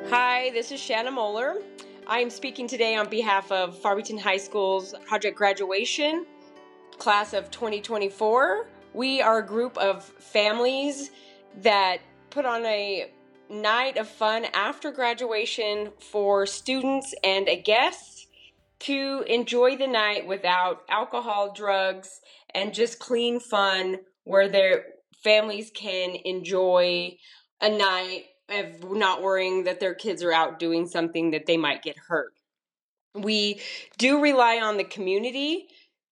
Hi, this is Shanna Moeller. I am speaking today on behalf of Farmington High School's Project Graduation, class of 2024. We are a group of families that put on a night of fun after graduation for students and a guest to enjoy the night without alcohol, drugs, and just clean fun where their families can enjoy a night of not worrying that their kids are out doing something that they might get hurt. We do rely on the community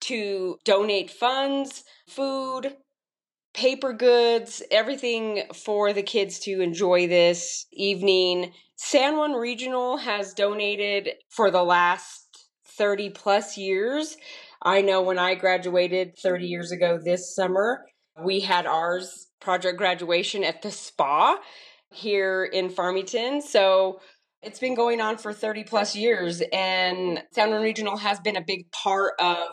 to donate funds, food, paper goods, everything for the kids to enjoy this evening. San Juan Regional has donated for the last 30 plus years. I know when I graduated 30 years ago this summer, we had ours project graduation at the spa here in Farmington. So it's been going on for 30 plus years, and San Juan Regional has been a big part of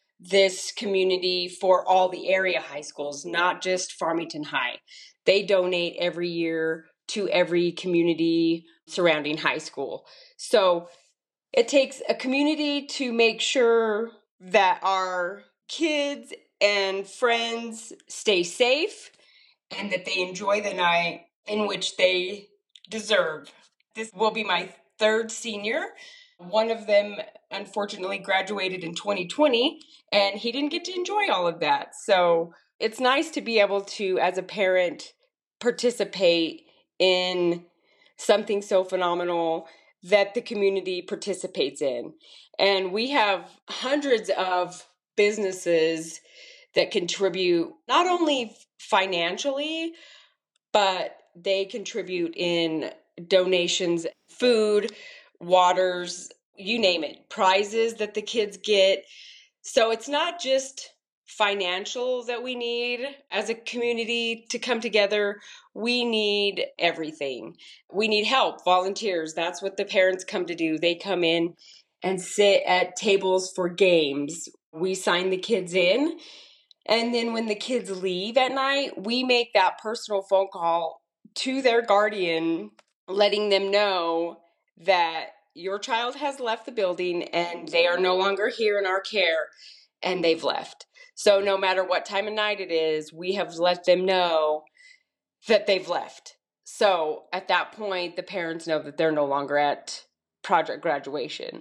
this community for all the area high schools, not just Farmington High. They donate every year to every community surrounding high school. So it takes a community to make sure that our kids and friends stay safe and that they enjoy the night in which they deserve. This will be my third senior. One of them unfortunately graduated in 2020 and he didn't get to enjoy all of that. So it's nice to be able to, as a parent, participate in something so phenomenal that the community participates in. And we have hundreds of businesses that contribute not only financially, but they contribute in donations, food, waters, you name it, prizes that the kids get. So it's not just financial that we need as a community to come together. We need everything. We need help, volunteers. That's what the parents come to do. They come in and sit at tables for games. We sign the kids in. And then when the kids leave at night, we make that personal phone call to their guardian, letting them know that your child has left the building and they are no longer here in our care and they've left. So no matter what time of night it is, we have let them know that they've left. So at that point, the parents know that they're no longer at project graduation.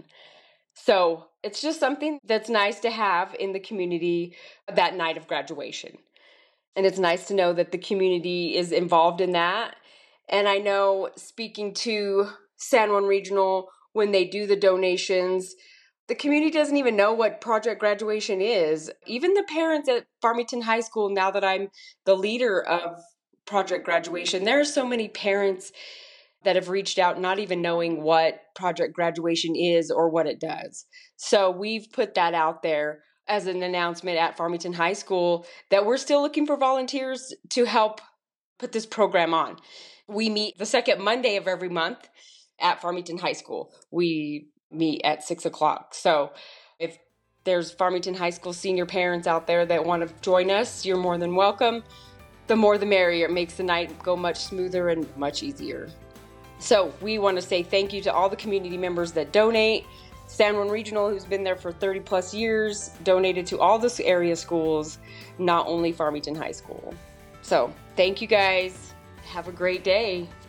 So it's just something that's nice to have in the community that night of graduation. And it's nice to know that the community is involved in that. And I know, speaking to San Juan Regional, when they do the donations, the community doesn't even know what project graduation is. Even the parents at Farmington High School, now that I'm the leader of project graduation, there are so many parents that have reached out not even knowing what project graduation is or what it does. So we've put that out there as an announcement at Farmington High School that we're still looking for volunteers to help put this program on. We meet the second Monday of every month at Farmington High School. We meet at 6:00. So if there's Farmington High School senior parents out there that want to join us, you're more than welcome. The more the merrier. It makes the night go much smoother and much easier. So we want to say thank you to all the community members that donate. San Juan Regional, who's been there for 30 plus years, donated to all the area schools, not only Farmington High School. So thank you guys. Have a great day.